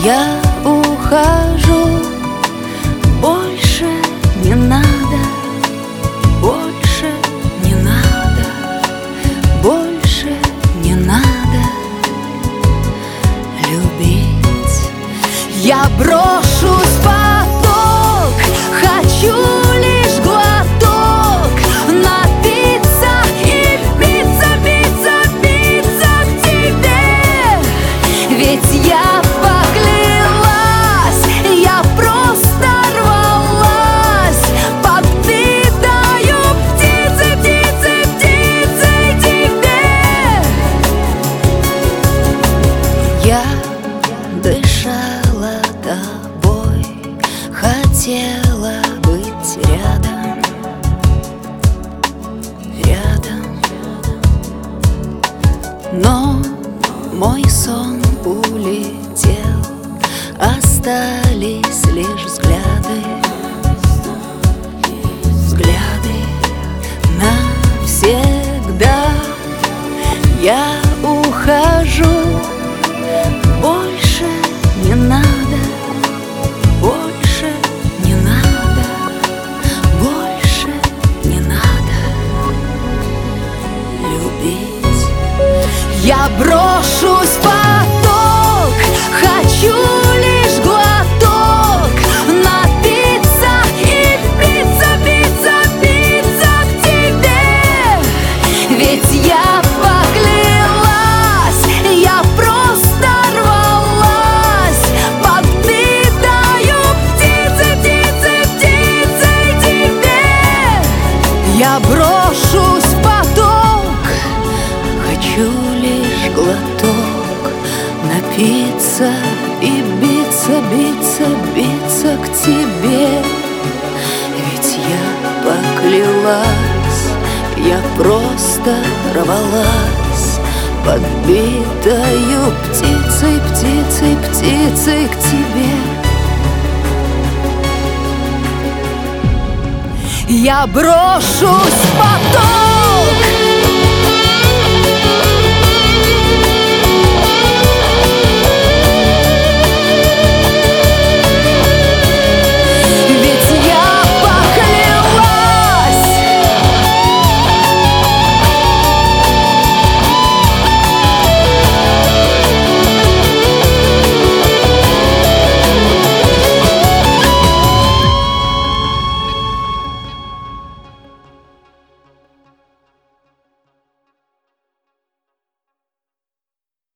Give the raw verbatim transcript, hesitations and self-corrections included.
Я ухожу, больше не надо, больше не надо, больше не надо любить. Я брошусь в поток, хочу лишь глоток, напиться и биться, биться, биться к тебе. Ведь я Я дышала тобой, хотела быть рядом, рядом. Но мой сон улетел, остались лишь взгляды, взгляды навсегда. Я ухожу, больше не надо, больше не надо, больше не надо любить. Я брошусь в поток, хочу лишь глоток, напиться и биться, биться, биться к тебе. Ведь я Я брошусь в поток, хочу лишь глоток, напиться и биться, биться, биться к тебе. Ведь я поклялась, я просто рвалась, подбитою птицей, птицей, птицей к тебе. Я брошусь в поток,